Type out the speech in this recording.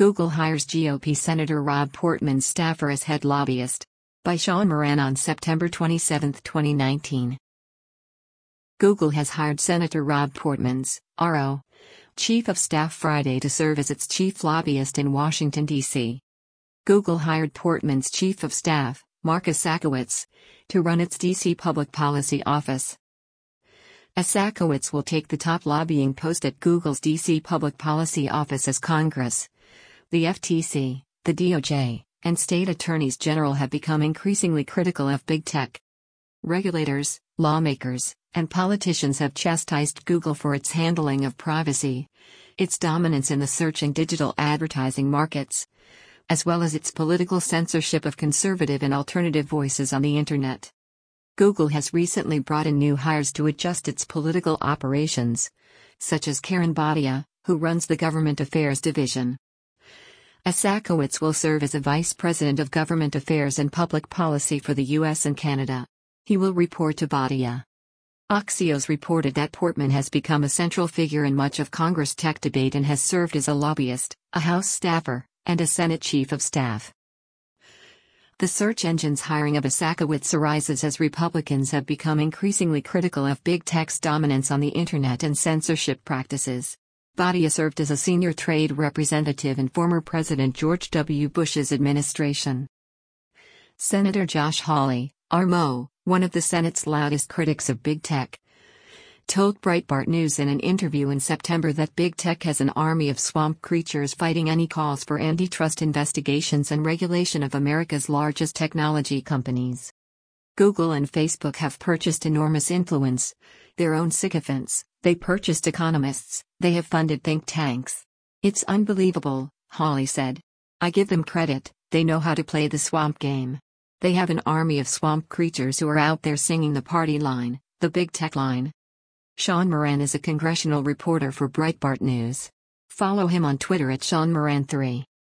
Google hires GOP Senator Rob Portman's staffer as head lobbyist. By Sean Moran on September 27, 2019. Google has hired Senator Rob Portman's, RO, chief of staff Friday to serve as its chief lobbyist in Washington, D.C. Google hired Portman's chief of staff, Marcus Sakowitz, to run its D.C. public policy office. Sakowitz will take the top lobbying post at Google's D.C. public policy office as Congress, the FTC, the DOJ, and state attorneys general have become increasingly critical of big tech. Regulators, lawmakers, and politicians have chastised Google for its handling of privacy, its dominance in the search and digital advertising markets, as well as its political censorship of conservative and alternative voices on the Internet. Google has recently brought in new hires to adjust its political operations, such as Karen Bhatia, who runs the Government Affairs Division. Sakowitz will serve as a vice president of government affairs and public policy for the U.S. and Canada. He will report to Bhatia. Axios reported that Portman has become a central figure in much of Congress tech debate and has served as a lobbyist, a House staffer, and a Senate chief of staff. The search engine's hiring of Sakowitz arises as Republicans have become increasingly critical of big tech's dominance on the Internet and censorship practices. Bhatia served as a senior trade representative in former President George W. Bush's administration. Senator Josh Hawley, RMO, one of the Senate's loudest critics of big tech, told Breitbart News in an interview in September that big tech has an army of swamp creatures fighting any calls for antitrust investigations and regulation of America's largest technology companies. Google and Facebook have purchased enormous influence, their own sycophants, they purchased economists, they have funded think tanks. It's unbelievable, Hawley said. I give them credit, they know how to play the swamp game. They have an army of swamp creatures who are out there singing the party line, the big tech line. Sean Moran is a congressional reporter for Breitbart News. Follow him on Twitter at SeanMoran3.